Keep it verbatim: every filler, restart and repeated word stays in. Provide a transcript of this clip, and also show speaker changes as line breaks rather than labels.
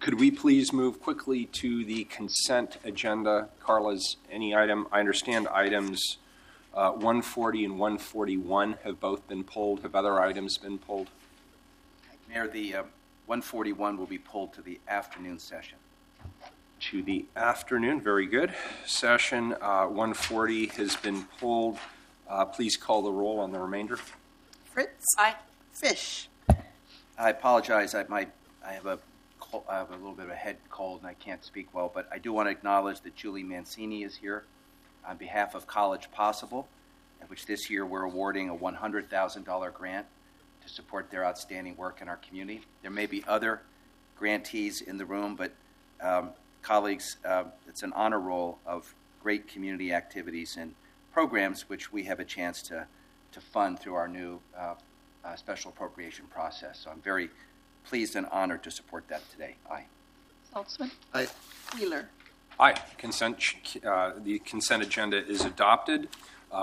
could we please move quickly to the consent agenda? Carla's, any item? I understand items uh, one forty and one forty-one have both been pulled. Have other items been pulled?
Mayor, the uh, one forty-one will be pulled to the afternoon session.
To the afternoon, very good. Session uh, one forty has been pulled. Uh, please call the roll on the remainder.
Fritz.
Aye.
Fish.
I apologize. I might. I have a. I have a little bit of a head cold and I can't speak well, but I do want to acknowledge that Julie Mancini is here on behalf of College Possible, in which this year we're awarding a one hundred thousand dollars grant to support their outstanding work in our community. There may be other grantees in the room, but um, colleagues, uh, it's an honor roll of great community activities and programs which we have a chance to, to fund through our new uh, uh, special appropriation process. So I'm very pleased and honored to support that today. Aye.
Saltzman.
Aye. Wheeler.
Aye. Consent. Uh, the consent agenda is adopted.